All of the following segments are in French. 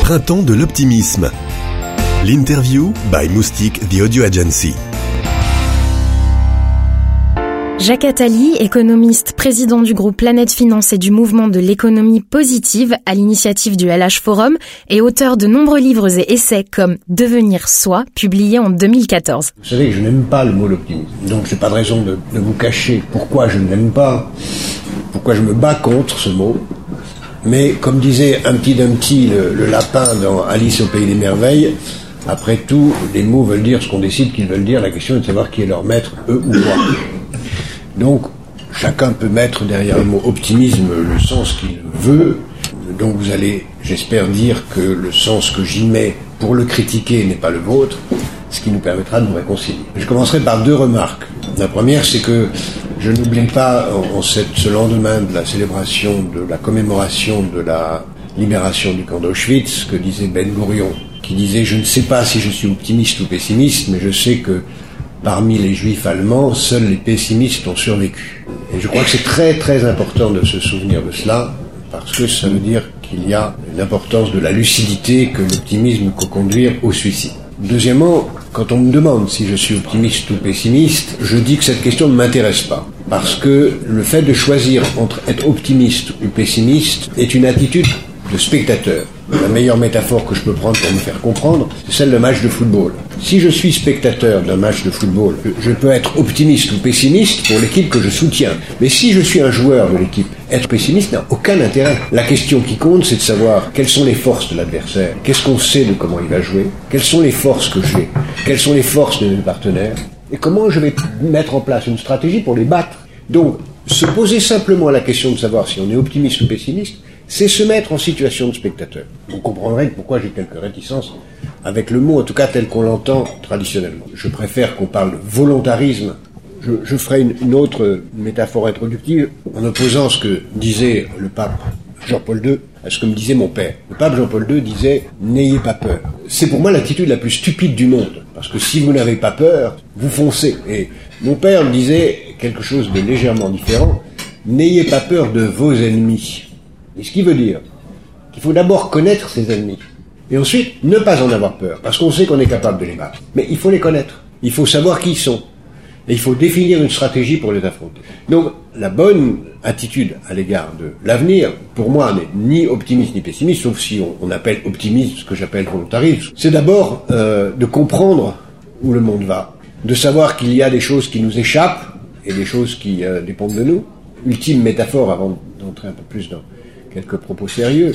Printemps de l'optimisme. L'interview by Moustique The Audio Agency. Jacques Attali, économiste, président du groupe Planète Finance et du mouvement de l'économie positive à l'initiative du LH Forum et auteur de nombreux livres et essais comme Devenir soi, publié en 2014. Vous savez, je n'aime pas le mot l'optimisme, donc j'ai pas de raison de vous cacher pourquoi je ne l'aime pas, pourquoi je me bats contre ce mot. Mais comme disait Humpty Dumpty, le lapin dans Alice au Pays des Merveilles, après tout, les mots veulent dire ce qu'on décide qu'ils veulent dire, la question est de savoir qui est leur maître, eux ou moi. Donc, chacun peut mettre derrière le mot optimisme le sens qu'il veut. Donc vous allez, j'espère, dire que le sens que j'y mets pour le critiquer n'est pas le vôtre, ce qui nous permettra de nous réconcilier. Je commencerai par deux remarques. La première, c'est que je n'oublie pas, ce lendemain de la célébration, de la commémoration de la libération du camp d'Auschwitz, que disait Ben Gourion, qui disait « Je ne sais pas si je suis optimiste ou pessimiste, mais je sais que parmi les juifs allemands, seuls les pessimistes ont survécu. » Et je crois que c'est très très important de se souvenir de cela, parce que ça veut dire qu'il y a une importance de la lucidité que l'optimisme peut conduire au suicide. Deuxièmement, quand on me demande si je suis optimiste ou pessimiste, je dis que cette question ne m'intéresse pas. Parce que le fait de choisir entre être optimiste ou pessimiste est une attitude de spectateur. La meilleure métaphore que je peux prendre pour me faire comprendre, c'est celle d'un match de football. Si je suis spectateur d'un match de football, je peux être optimiste ou pessimiste pour l'équipe que je soutiens. Mais si je suis un joueur de l'équipe, être pessimiste n'a aucun intérêt. La question qui compte, c'est de savoir quelles sont les forces de l'adversaire, qu'est-ce qu'on sait de comment il va jouer, quelles sont les forces que j'ai, quelles sont les forces de mes partenaires, et comment je vais mettre en place une stratégie pour les battre. Donc, se poser simplement la question de savoir si on est optimiste ou pessimiste, c'est se mettre en situation de spectateur. Vous comprendrez pourquoi j'ai quelques réticences avec le mot, en tout cas tel qu'on l'entend traditionnellement. Je préfère qu'on parle de volontarisme. Je ferai une autre métaphore introductive en opposant ce que disait le pape Jean-Paul II à ce que me disait mon père. Le pape Jean-Paul II disait « N'ayez pas peur ». C'est pour moi l'attitude la plus stupide du monde, parce que si vous n'avez pas peur, vous foncez. Et mon père me disait quelque chose de légèrement différent « N'ayez pas peur de vos ennemis ». Et ce qui veut dire qu'il faut d'abord connaître ses ennemis, et ensuite ne pas en avoir peur, parce qu'on sait qu'on est capable de les battre. Mais il faut les connaître, il faut savoir qui ils sont, et il faut définir une stratégie pour les affronter. Donc la bonne attitude à l'égard de l'avenir, pour moi, n'est ni optimiste ni pessimiste, sauf si on appelle optimisme ce que j'appelle volontarisme. C'est d'abord de comprendre où le monde va, de savoir qu'il y a des choses qui nous échappent, et des choses qui dépendent de nous. Ultime métaphore, avant d'entrer un peu plus dans quelques propos sérieux.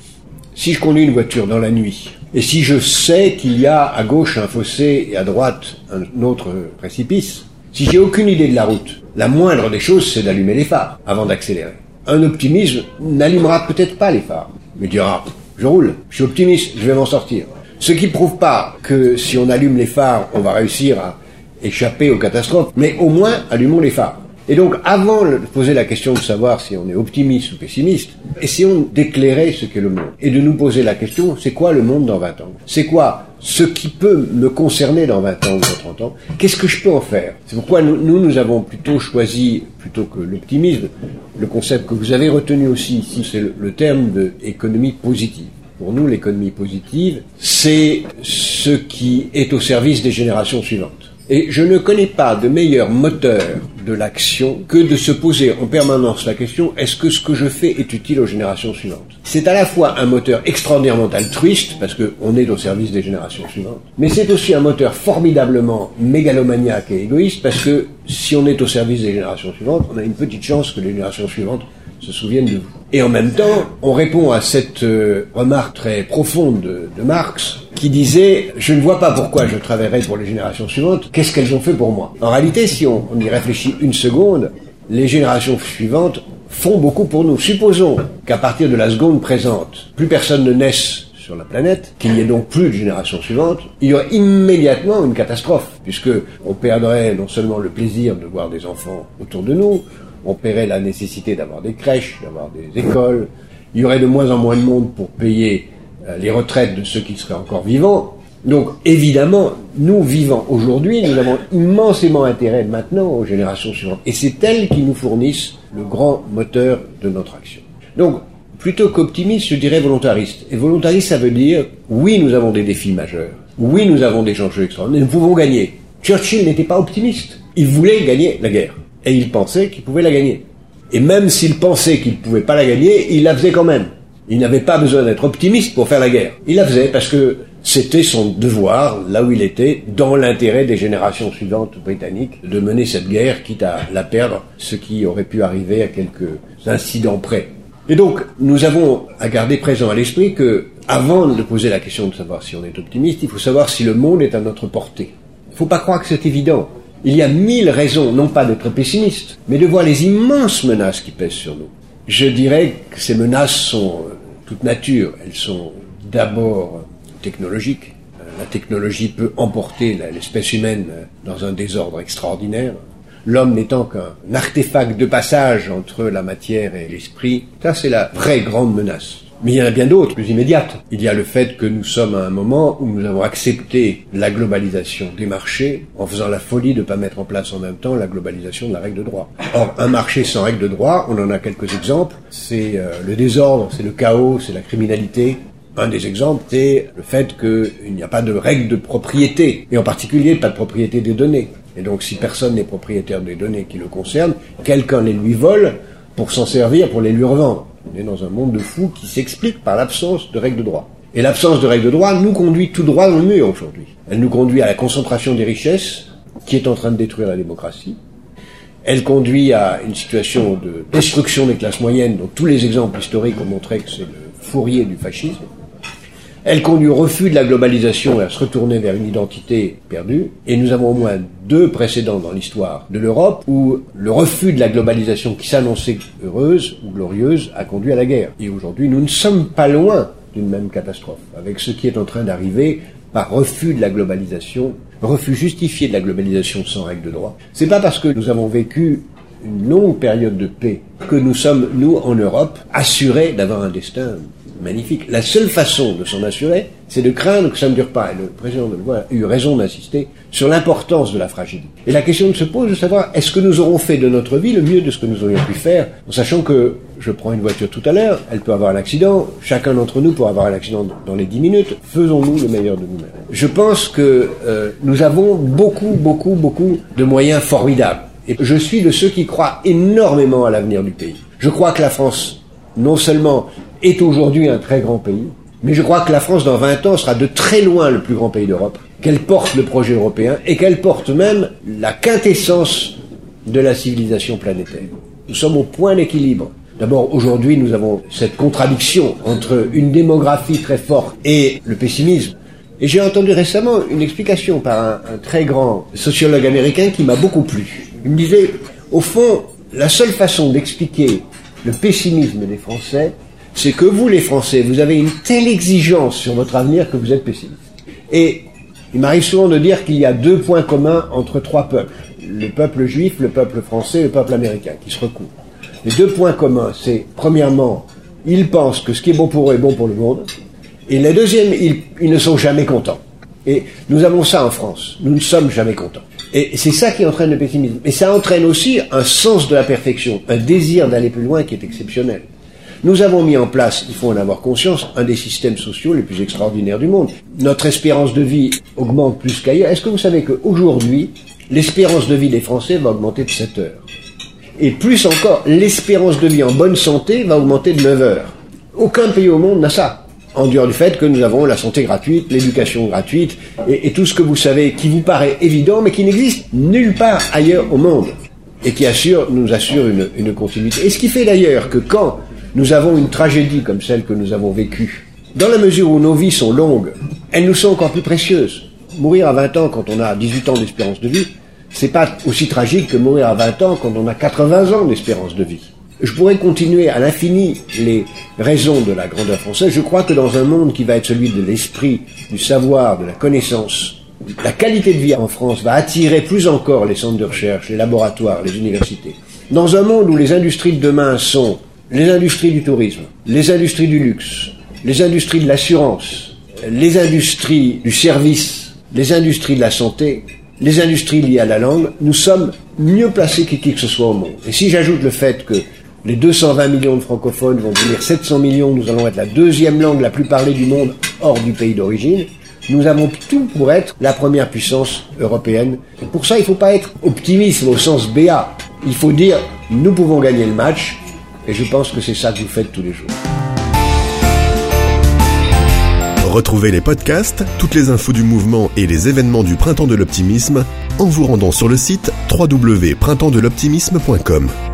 Si je conduis une voiture dans la nuit, et si je sais qu'il y a à gauche un fossé et à droite un autre précipice, si j'ai aucune idée de la route, la moindre des choses, c'est d'allumer les phares avant d'accélérer. Un optimisme n'allumera peut-être pas les phares, mais dira « je roule, je suis optimiste, je vais m'en sortir ». Ce qui prouve pas que si on allume les phares, on va réussir à échapper aux catastrophes, mais au moins allumons les phares. Et donc, avant de poser la question de savoir si on est optimiste ou pessimiste, essayons d'éclairer ce qu'est le monde. Et de nous poser la question, c'est quoi le monde dans 20 ans ? C'est quoi ce qui peut me concerner dans 20 ans ou dans 30 ans ? Qu'est-ce que je peux en faire ? C'est pourquoi nous avons plutôt choisi, plutôt que l'optimisme, le concept que vous avez retenu aussi ici, c'est le terme de économie positive. Pour nous, l'économie positive, c'est ce qui est au service des générations suivantes. Et je ne connais pas de meilleur moteur de l'action que de se poser en permanence la question « Est-ce que ce que je fais est utile aux générations suivantes ?» C'est à la fois un moteur extraordinairement altruiste, parce qu'on est au service des générations suivantes, mais c'est aussi un moteur formidablement mégalomaniaque et égoïste, parce que si on est au service des générations suivantes, on a une petite chance que les générations suivantes se souviennent de vous. Et en même temps, on répond à cette remarque très profonde de Marx, qui disait « Je ne vois pas pourquoi je travaillerai pour les générations suivantes, qu'est-ce qu'elles ont fait pour moi ?» En réalité, si on y réfléchit une seconde, les générations suivantes font beaucoup pour nous. Supposons qu'à partir de la seconde présente, plus personne ne naisse sur la planète, qu'il n'y ait donc plus de générations suivantes, il y aurait immédiatement une catastrophe, puisque on perdrait non seulement le plaisir de voir des enfants autour de nous, on paierait la nécessité d'avoir des crèches, d'avoir des écoles, il y aurait de moins en moins de monde pour payer les retraites de ceux qui seraient encore vivants. Donc, évidemment, nous vivant aujourd'hui, nous avons immensément intérêt maintenant aux générations suivantes. Et c'est elles qui nous fournissent le grand moteur de notre action. Donc, Plutôt qu'optimiste, je dirais volontariste. Et volontariste, ça veut dire, oui, nous avons des défis majeurs. Oui, nous avons des enjeux extraordinaires. Nous pouvons gagner. Churchill n'était pas optimiste. Il voulait gagner la guerre. Et il pensait qu'il pouvait la gagner. Et même s'il pensait qu'il ne pouvait pas la gagner, il la faisait quand même. Il n'avait pas besoin d'être optimiste pour faire la guerre. Il la faisait parce que c'était son devoir, là où il était, dans l'intérêt des générations suivantes britanniques, de mener cette guerre, quitte à la perdre, ce qui aurait pu arriver à quelques incidents près. Et donc, nous avons à garder présent à l'esprit que, avant de poser la question de savoir si on est optimiste, il faut savoir si le monde est à notre portée. Il ne faut pas croire que c'est évident. Il y a 1000 raisons, non pas d'être pessimiste, mais de voir les immenses menaces qui pèsent sur nous. Je dirais que ces menaces sont toute nature. Elles sont d'abord technologiques. La technologie peut emporter l'espèce humaine dans un désordre extraordinaire. L'homme n'étant qu'un artefact de passage entre la matière et l'esprit, ça c'est la vraie grande menace. Mais il y en a bien d'autres, plus immédiates. Il y a le fait que nous sommes à un moment où nous avons accepté la globalisation des marchés en faisant la folie de ne pas mettre en place en même temps la globalisation de la règle de droit. Or, un marché sans règle de droit, on en a quelques exemples, c'est le désordre, c'est le chaos, c'est la criminalité. Un des exemples, c'est le fait qu'il n'y a pas de règle de propriété, et en particulier pas de propriété des données. Et donc si personne n'est propriétaire des données qui le concernent, quelqu'un les lui vole pour s'en servir, pour les lui revendre. On est dans un monde de fous qui s'explique par l'absence de règles de droit. Et l'absence de règles de droit nous conduit tout droit dans le mur aujourd'hui. Elle nous conduit à la concentration des richesses, qui est en train de détruire la démocratie. Elle conduit à une situation de destruction des classes moyennes, dont tous les exemples historiques ont montré que c'est le fourrier du fascisme. Elle conduit au refus de la globalisation et à se retourner vers une identité perdue. Et nous avons au moins 2 précédents dans l'histoire de l'Europe où le refus de la globalisation qui s'annonçait heureuse ou glorieuse a conduit à la guerre. Et aujourd'hui, nous ne sommes pas loin d'une même catastrophe, avec ce qui est en train d'arriver par refus de la globalisation, refus justifié de la globalisation sans règle de droit. C'est pas parce que nous avons vécu une longue période de paix que nous sommes, nous, en Europe, assurés d'avoir un destin magnifique. La seule façon de s'en assurer, c'est de craindre que ça ne dure pas. Et le président de Gaulle a eu raison d'insister sur l'importance de la fragilité. Et la question se pose de savoir, est-ce que nous aurons fait de notre vie le mieux de ce que nous aurions pu faire, en sachant que, je prends une voiture tout à l'heure, elle peut avoir un accident, chacun d'entre nous pourra avoir un accident dans les 10 minutes, faisons-nous le meilleur de nous-mêmes. Je pense que nous avons beaucoup de moyens formidables. Et je suis de ceux qui croient énormément à l'avenir du pays. Je crois que la France, non seulement est aujourd'hui un très grand pays, mais je crois que la France, dans 20 ans, sera de très loin le plus grand pays d'Europe, qu'elle porte le projet européen et qu'elle porte même la quintessence de la civilisation planétaire. Nous sommes au point d'équilibre. D'abord, aujourd'hui, nous avons cette contradiction entre une démographie très forte et le pessimisme. Et j'ai entendu récemment une explication par un très grand sociologue américain qui m'a beaucoup plu. Il me disait, au fond, la seule façon d'expliquer le pessimisme des Français, c'est que vous, les Français, vous avez une telle exigence sur votre avenir que vous êtes pessimiste. Et il m'arrive souvent de dire qu'il y a 2 points communs entre 3 peuples. Le peuple juif, le peuple français et le peuple américain, qui se recouvrent. Les 2 points communs, c'est, premièrement, ils pensent que ce qui est bon pour eux est bon pour le monde. Et le deuxième, ils ne sont jamais contents. Et nous avons ça en France. Nous ne sommes jamais contents. Et c'est ça qui entraîne le pessimisme. Et ça entraîne aussi un sens de la perfection, un désir d'aller plus loin qui est exceptionnel. Nous avons mis en place, il faut en avoir conscience, un des systèmes sociaux les plus extraordinaires du monde. Notre espérance de vie augmente plus qu'ailleurs. Est-ce que vous savez qu'aujourd'hui, l'espérance de vie des Français va augmenter de 7 heures? Et plus encore, l'espérance de vie en bonne santé va augmenter de 9 heures. Aucun pays au monde n'a ça. En dehors du fait que nous avons la santé gratuite, l'éducation gratuite, et tout ce que vous savez qui vous paraît évident, mais qui n'existe nulle part ailleurs au monde, et qui nous assure une continuité. Et ce qui fait d'ailleurs que quand nous avons une tragédie comme celle que nous avons vécue, dans la mesure où nos vies sont longues, elles nous sont encore plus précieuses. Mourir à 20 ans quand on a 18 ans d'espérance de vie, c'est pas aussi tragique que mourir à 20 ans quand on a 80 ans d'espérance de vie. Je pourrais continuer à l'infini les raisons de la grandeur française. Je crois que dans un monde qui va être celui de l'esprit, du savoir, de la connaissance, la qualité de vie en France va attirer plus encore les centres de recherche, les laboratoires, les universités. Dans un monde où les industries de demain sont les industries du tourisme, les industries du luxe, les industries de l'assurance, les industries du service, les industries de la santé, les industries liées à la langue, nous sommes mieux placés que qui que ce soit au monde. Et si j'ajoute le fait que les 220 millions de francophones vont devenir 700 millions, nous allons être la deuxième langue la plus parlée du monde hors du pays d'origine. Nous avons tout pour être la première puissance européenne. Et pour ça, il ne faut pas être optimiste au sens BA. Il faut dire, nous pouvons gagner le match, et je pense que c'est ça que vous faites tous les jours. Retrouvez les podcasts, toutes les infos du mouvement et les événements du Printemps de l'Optimisme en vous rendant sur le site www.printempsdeloptimisme.com.